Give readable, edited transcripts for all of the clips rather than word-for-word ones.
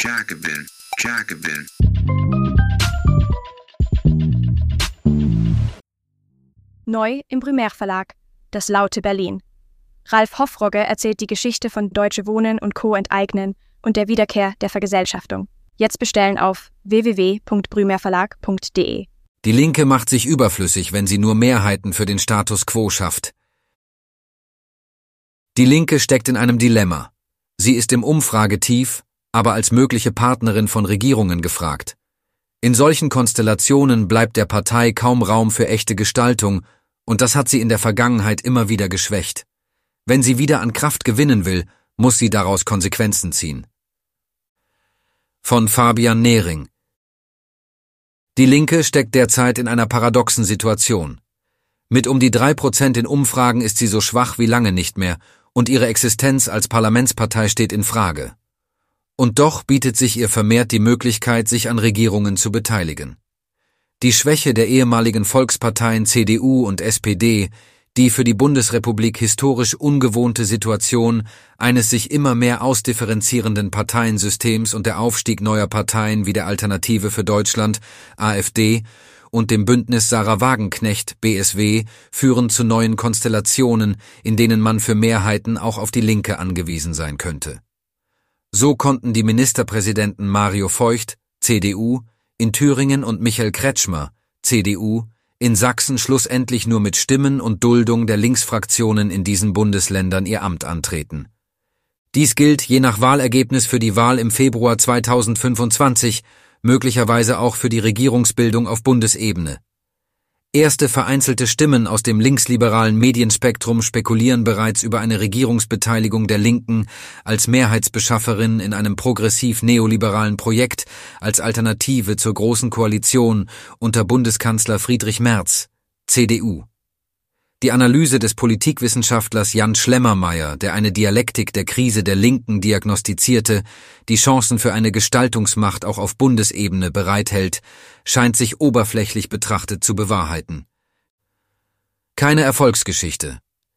Jacobin, Jacobin. Neu im Primärverlag, das laute Berlin. Ralf Hoffrogge erzählt die Geschichte von Deutsche Wohnen und Co. enteignen und der Wiederkehr der Vergesellschaftung. Jetzt bestellen auf www.brümerverlag.de. Die Linke macht sich überflüssig, wenn sie nur Mehrheiten für den Status quo schafft. Die Linke steckt in einem Dilemma. Sie ist im Umfragetief, aber als mögliche Partnerin von Regierungen gefragt. In solchen Konstellationen bleibt der Partei kaum Raum für echte Gestaltung, und das hat sie in der Vergangenheit immer wieder geschwächt. Wenn sie wieder an Kraft gewinnen will, muss sie daraus Konsequenzen ziehen. Von Fabian Nehring. Die Linke steckt derzeit in einer paradoxen Situation. Mit um die 3% in Umfragen ist sie so schwach wie lange nicht mehr, und ihre Existenz als Parlamentspartei steht in Frage. Und doch bietet sich ihr vermehrt die Möglichkeit, sich an Regierungen zu beteiligen. Die Schwäche der ehemaligen Volksparteien CDU und SPD, die für die Bundesrepublik historisch ungewohnte Situation eines sich immer mehr ausdifferenzierenden Parteiensystems und der Aufstieg neuer Parteien wie der Alternative für Deutschland, AfD, und dem Bündnis Sarah Wagenknecht, BSW, führen zu neuen Konstellationen, in denen man für Mehrheiten auch auf die Linke angewiesen sein könnte. So konnten die Ministerpräsidenten Mario Feucht, CDU, in Thüringen und Michael Kretschmer, CDU, in Sachsen schlussendlich nur mit Stimmen und Duldung der Linksfraktionen in diesen Bundesländern ihr Amt antreten. Dies gilt je nach Wahlergebnis für die Wahl im Februar 2025, möglicherweise auch für die Regierungsbildung auf Bundesebene. Erste vereinzelte Stimmen aus dem linksliberalen Medienspektrum spekulieren bereits über eine Regierungsbeteiligung der Linken als Mehrheitsbeschafferin in einem progressiv-neoliberalen Projekt als Alternative zur Großen Koalition unter Bundeskanzler Friedrich Merz, CDU. Die Analyse des Politikwissenschaftlers Jan Schlemmermeier, der eine Dialektik der Krise der Linken diagnostizierte, die Chancen für eine Gestaltungsmacht auch auf Bundesebene bereithält, scheint sich oberflächlich betrachtet zu bewahrheiten. Keine Erfolgsgeschichte.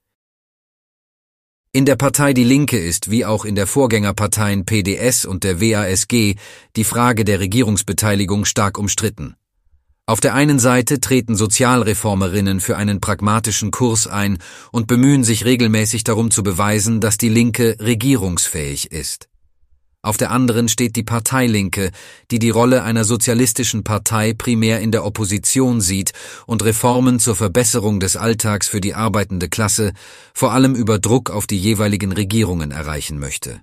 In der Partei Die Linke ist, wie auch in der Vorgängerparteien PDS und der WASG, die Frage der Regierungsbeteiligung stark umstritten. Auf der einen Seite treten Sozialreformerinnen für einen pragmatischen Kurs ein und bemühen sich regelmäßig darum zu beweisen, dass die Linke regierungsfähig ist. Auf der anderen steht die Partei Linke, die die Rolle einer sozialistischen Partei primär in der Opposition sieht und Reformen zur Verbesserung des Alltags für die arbeitende Klasse vor allem über Druck auf die jeweiligen Regierungen erreichen möchte.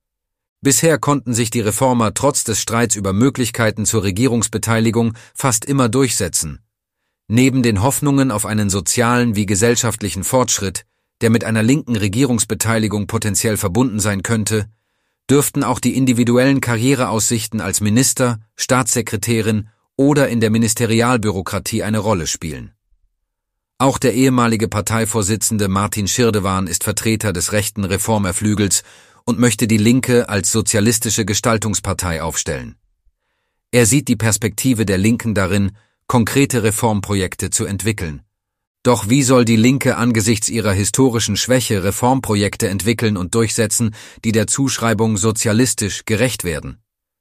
Bisher konnten sich die Reformer trotz des Streits über Möglichkeiten zur Regierungsbeteiligung fast immer durchsetzen. Neben den Hoffnungen auf einen sozialen wie gesellschaftlichen Fortschritt, der mit einer linken Regierungsbeteiligung potenziell verbunden sein könnte, dürften auch die individuellen Karriereaussichten als Minister, Staatssekretärin oder in der Ministerialbürokratie eine Rolle spielen. Auch der ehemalige Parteivorsitzende Martin Schirdewan ist Vertreter des rechten Reformerflügels und möchte die Linke als sozialistische Gestaltungspartei aufstellen. Er sieht die Perspektive der Linken darin, konkrete Reformprojekte zu entwickeln. Doch wie soll die Linke angesichts ihrer historischen Schwäche Reformprojekte entwickeln und durchsetzen, die der Zuschreibung sozialistisch gerecht werden?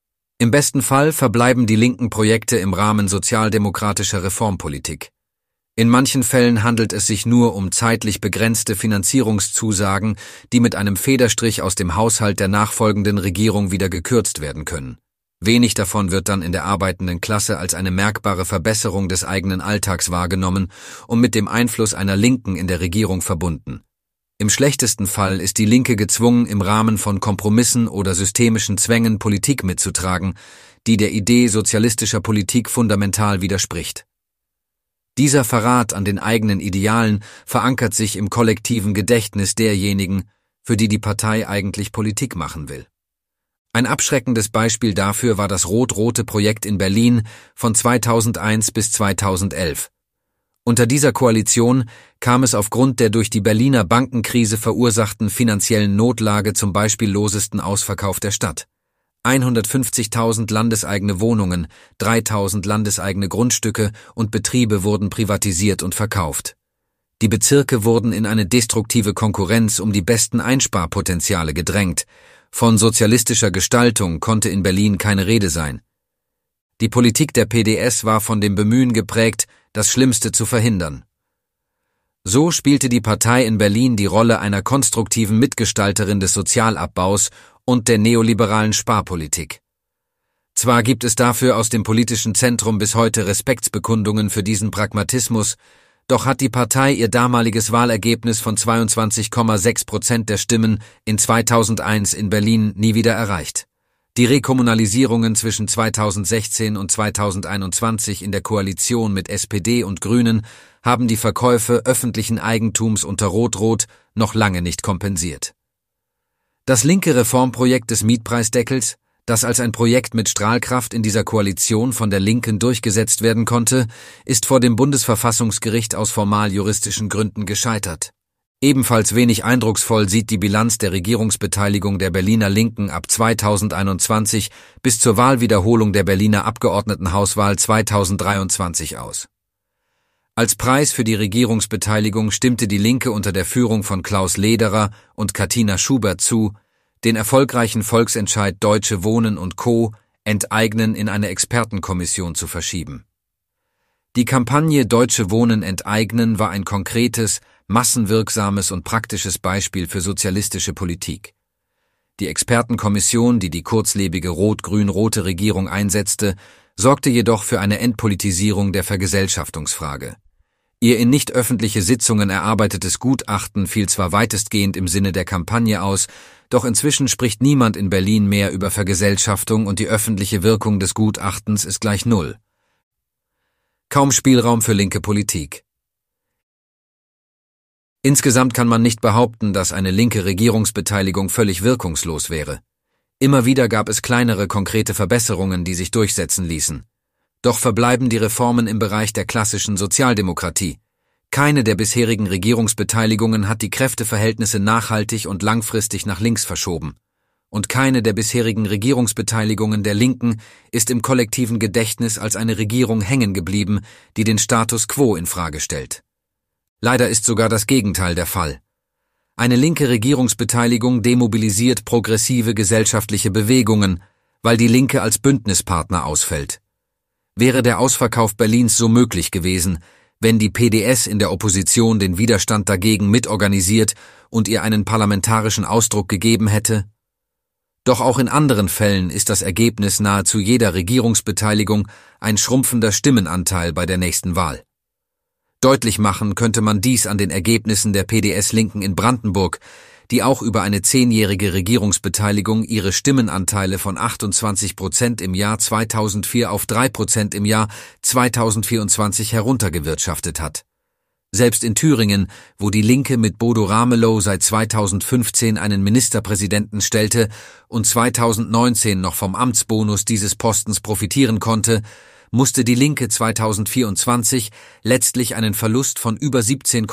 Im besten Fall verbleiben die linken Projekte im Rahmen sozialdemokratischer Reformpolitik. In manchen Fällen handelt es sich nur um zeitlich begrenzte Finanzierungszusagen, die mit einem Federstrich aus dem Haushalt der nachfolgenden Regierung wieder gekürzt werden können. Wenig davon wird dann in der arbeitenden Klasse als eine merkbare Verbesserung des eigenen Alltags wahrgenommen und mit dem Einfluss einer Linken in der Regierung verbunden. Im schlechtesten Fall ist die Linke gezwungen, im Rahmen von Kompromissen oder systemischen Zwängen Politik mitzutragen, die der Idee sozialistischer Politik fundamental widerspricht. Dieser Verrat an den eigenen Idealen verankert sich im kollektiven Gedächtnis derjenigen, für die die Partei eigentlich Politik machen will. Ein abschreckendes Beispiel dafür war das rot-rote Projekt in Berlin von 2001 bis 2011. Unter dieser Koalition kam es aufgrund der durch die Berliner Bankenkrise verursachten finanziellen Notlage zum beispiellosesten Ausverkauf der Stadt. 150.000 landeseigene Wohnungen, 3.000 landeseigene Grundstücke und Betriebe wurden privatisiert und verkauft. Die Bezirke wurden in eine destruktive Konkurrenz um die besten Einsparpotenziale gedrängt, Von sozialistischer Gestaltung konnte in Berlin keine Rede sein. Die Politik der PDS war von dem Bemühen geprägt, das Schlimmste zu verhindern. So spielte die Partei in Berlin die Rolle einer konstruktiven Mitgestalterin des Sozialabbaus und der neoliberalen Sparpolitik. Zwar gibt es dafür aus dem politischen Zentrum bis heute Respektsbekundungen für diesen Pragmatismus, doch hat die Partei ihr damaliges Wahlergebnis von 22,6% der Stimmen in 2001 in Berlin nie wieder erreicht. Die Rekommunalisierungen zwischen 2016 und 2021 in der Koalition mit SPD und Grünen haben die Verkäufe öffentlichen Eigentums unter Rot-Rot noch lange nicht kompensiert. Das linke Reformprojekt des Mietpreisdeckels, das als ein Projekt mit Strahlkraft in dieser Koalition von der Linken durchgesetzt werden konnte, ist vor dem Bundesverfassungsgericht aus formal-juristischen Gründen gescheitert. Ebenfalls wenig eindrucksvoll sieht die Bilanz der Regierungsbeteiligung der Berliner Linken ab 2021 bis zur Wahlwiederholung der Berliner Abgeordnetenhauswahl 2023 aus. Als Preis für die Regierungsbeteiligung stimmte die Linke unter der Führung von Klaus Lederer und Katina Schubert zu, den erfolgreichen Volksentscheid Deutsche Wohnen und Co. enteignen in eine Expertenkommission zu verschieben. Die Kampagne Deutsche Wohnen enteignen war ein konkretes, massenwirksames und praktisches Beispiel für sozialistische Politik. Die Expertenkommission, die die kurzlebige rot-grün-rote Regierung einsetzte, sorgte jedoch für eine Entpolitisierung der Vergesellschaftungsfrage. Ihr in nicht öffentliche Sitzungen erarbeitetes Gutachten fiel zwar weitestgehend im Sinne der Kampagne aus, doch inzwischen spricht niemand in Berlin mehr über Vergesellschaftung und die öffentliche Wirkung des Gutachtens ist gleich null. Kaum Spielraum für linke Politik. Insgesamt kann man nicht behaupten, dass eine linke Regierungsbeteiligung völlig wirkungslos wäre. Immer wieder gab es kleinere konkrete Verbesserungen, die sich durchsetzen ließen. Doch verbleiben die Reformen im Bereich der klassischen Sozialdemokratie. Keine der bisherigen Regierungsbeteiligungen hat die Kräfteverhältnisse nachhaltig und langfristig nach links verschoben. Und keine der bisherigen Regierungsbeteiligungen der Linken ist im kollektiven Gedächtnis als eine Regierung hängen geblieben, die den Status quo in Frage stellt. Leider ist sogar das Gegenteil der Fall. Eine linke Regierungsbeteiligung demobilisiert progressive gesellschaftliche Bewegungen, weil die Linke als Bündnispartner ausfällt. Wäre der Ausverkauf Berlins so möglich gewesen, wenn die PDS in der Opposition den Widerstand dagegen mitorganisiert und ihr einen parlamentarischen Ausdruck gegeben hätte? Doch auch in anderen Fällen ist das Ergebnis nahezu jeder Regierungsbeteiligung ein schrumpfender Stimmenanteil bei der nächsten Wahl. Deutlich machen könnte man dies an den Ergebnissen der PDS-Linken in Brandenburg, die auch über eine 10-jährige Regierungsbeteiligung ihre Stimmenanteile von 28% im Jahr 2004 auf 3% im Jahr 2024 heruntergewirtschaftet hat. Selbst in Thüringen, wo die Linke mit Bodo Ramelow seit 2015 einen Ministerpräsidenten stellte und 2019 noch vom Amtsbonus dieses Postens profitieren konnte, musste die Linke 2024 letztlich einen Verlust von über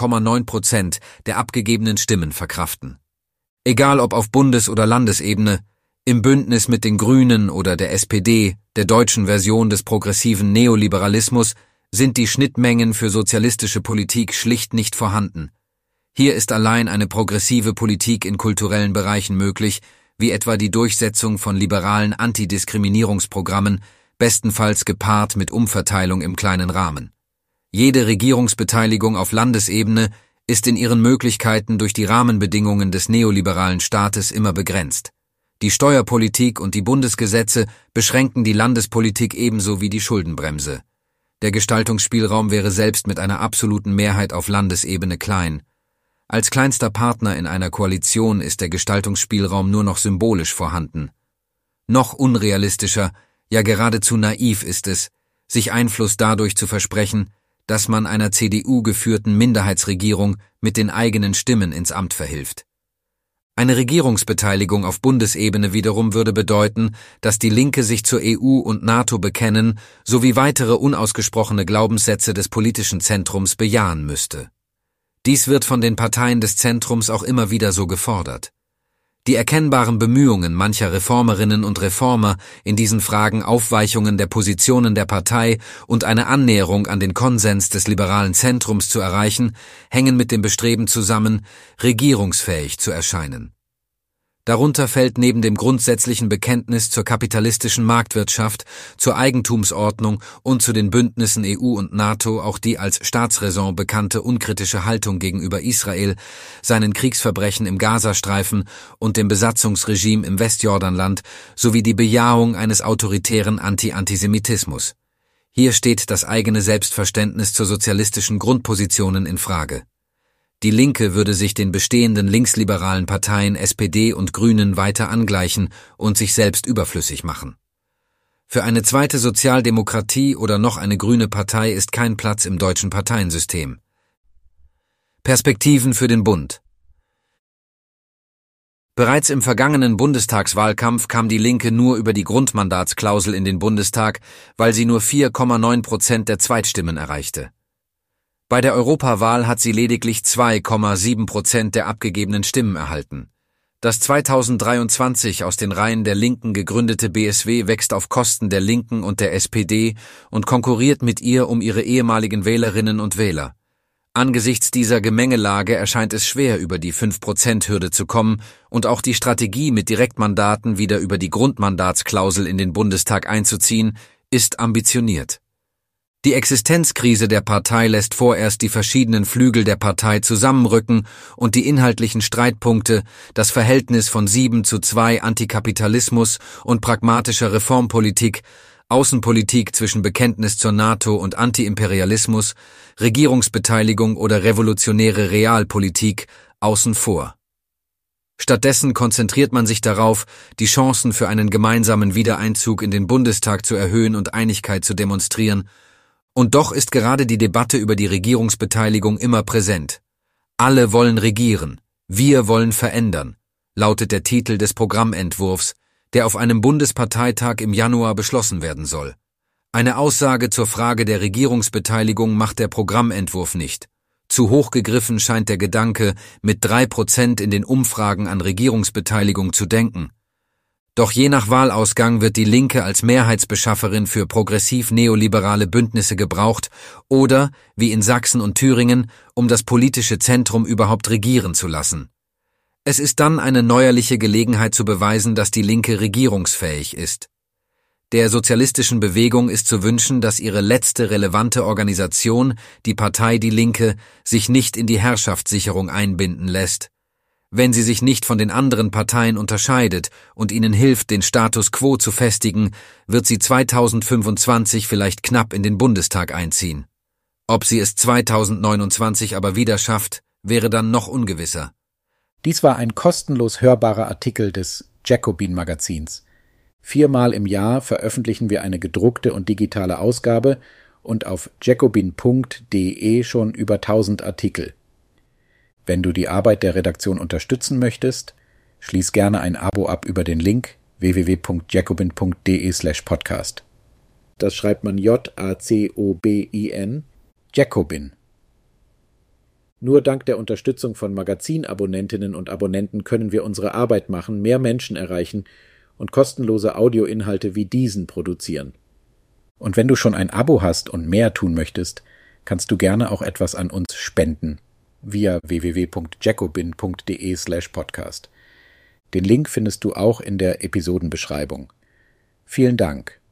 17,9% der abgegebenen Stimmen verkraften. Egal ob auf Bundes- oder Landesebene, im Bündnis mit den Grünen oder der SPD, der deutschen Version des progressiven Neoliberalismus, sind die Schnittmengen für sozialistische Politik schlicht nicht vorhanden. Hier ist allein eine progressive Politik in kulturellen Bereichen möglich, wie etwa die Durchsetzung von liberalen Antidiskriminierungsprogrammen, bestenfalls gepaart mit Umverteilung im kleinen Rahmen. Jede Regierungsbeteiligung auf Landesebene ist in ihren Möglichkeiten durch die Rahmenbedingungen des neoliberalen Staates immer begrenzt. Die Steuerpolitik und die Bundesgesetze beschränken die Landespolitik ebenso wie die Schuldenbremse. Der Gestaltungsspielraum wäre selbst mit einer absoluten Mehrheit auf Landesebene klein. Als kleinster Partner in einer Koalition ist der Gestaltungsspielraum nur noch symbolisch vorhanden. Noch unrealistischer, ja geradezu naiv ist es, sich Einfluss dadurch zu versprechen, dass man einer CDU-geführten Minderheitsregierung mit den eigenen Stimmen ins Amt verhilft. Eine Regierungsbeteiligung auf Bundesebene wiederum würde bedeuten, dass die Linke sich zur EU und NATO bekennen sowie weitere unausgesprochene Glaubenssätze des politischen Zentrums bejahen müsste. Dies wird von den Parteien des Zentrums auch immer wieder so gefordert. Die erkennbaren Bemühungen mancher Reformerinnen und Reformer, in diesen Fragen Aufweichungen der Positionen der Partei und eine Annäherung an den Konsens des liberalen Zentrums zu erreichen, hängen mit dem Bestreben zusammen, regierungsfähig zu erscheinen. Darunter fällt neben dem grundsätzlichen Bekenntnis zur kapitalistischen Marktwirtschaft, zur Eigentumsordnung und zu den Bündnissen EU und NATO auch die als Staatsräson bekannte unkritische Haltung gegenüber Israel, seinen Kriegsverbrechen im Gazastreifen und dem Besatzungsregime im Westjordanland sowie die Bejahung eines autoritären Antisemitismus. Hier steht das eigene Selbstverständnis zur sozialistischen Grundpositionen in Frage. Die Linke würde sich den bestehenden linksliberalen Parteien SPD und Grünen weiter angleichen und sich selbst überflüssig machen. Für eine zweite Sozialdemokratie oder noch eine grüne Partei ist kein Platz im deutschen Parteiensystem. Perspektiven für den Bund. Bereits im vergangenen Bundestagswahlkampf kam die Linke nur über die Grundmandatsklausel in den Bundestag, weil sie nur 4,9% der Zweitstimmen erreichte. Bei der Europawahl hat sie lediglich 2,7% der abgegebenen Stimmen erhalten. Das 2023 aus den Reihen der Linken gegründete BSW wächst auf Kosten der Linken und der SPD und konkurriert mit ihr um ihre ehemaligen Wählerinnen und Wähler. Angesichts dieser Gemengelage erscheint es schwer, über die 5%-Hürde zu kommen, und auch die Strategie, mit Direktmandaten wieder über die Grundmandatsklausel in den Bundestag einzuziehen, ist ambitioniert. Die Existenzkrise der Partei lässt vorerst die verschiedenen Flügel der Partei zusammenrücken und die inhaltlichen Streitpunkte, das Verhältnis von 7:2 Antikapitalismus und pragmatischer Reformpolitik, Außenpolitik zwischen Bekenntnis zur NATO und Antiimperialismus, Regierungsbeteiligung oder revolutionäre Realpolitik außen vor. Stattdessen konzentriert man sich darauf, die Chancen für einen gemeinsamen Wiedereinzug in den Bundestag zu erhöhen und Einigkeit zu demonstrieren. Und doch ist gerade die Debatte über die Regierungsbeteiligung immer präsent. Alle wollen regieren, wir wollen verändern, lautet der Titel des Programmentwurfs, der auf einem Bundesparteitag im Januar beschlossen werden soll. Eine Aussage zur Frage der Regierungsbeteiligung macht der Programmentwurf nicht. Zu hoch gegriffen scheint der Gedanke, mit 3% in den Umfragen an Regierungsbeteiligung zu denken. Doch je nach Wahlausgang wird die Linke als Mehrheitsbeschafferin für progressiv-neoliberale Bündnisse gebraucht oder, wie in Sachsen und Thüringen, um das politische Zentrum überhaupt regieren zu lassen. Es ist dann eine neuerliche Gelegenheit zu beweisen, dass die Linke regierungsfähig ist. Der sozialistischen Bewegung ist zu wünschen, dass ihre letzte relevante Organisation, die Partei Die Linke, sich nicht in die Herrschaftssicherung einbinden lässt. Wenn sie sich nicht von den anderen Parteien unterscheidet und ihnen hilft, den Status quo zu festigen, wird sie 2025 vielleicht knapp in den Bundestag einziehen. Ob sie es 2029 aber wieder schafft, wäre dann noch ungewisser. Dies war ein kostenlos hörbarer Artikel des Jacobin-Magazins. 4-mal im Jahr veröffentlichen wir eine gedruckte und digitale Ausgabe und auf jacobin.de schon über 1000 Artikel. Wenn du die Arbeit der Redaktion unterstützen möchtest, schließ gerne ein Abo ab über den Link www.jacobin.de/podcast. Das schreibt man Jacobin, Jacobin. Nur dank der Unterstützung von Magazinabonnentinnen und Abonnenten können wir unsere Arbeit machen, mehr Menschen erreichen und kostenlose Audioinhalte wie diesen produzieren. Und wenn du schon ein Abo hast und mehr tun möchtest, kannst du gerne auch etwas an uns spenden via www.jacobin.de/podcast. Den Link findest du auch in der Episodenbeschreibung. Vielen Dank.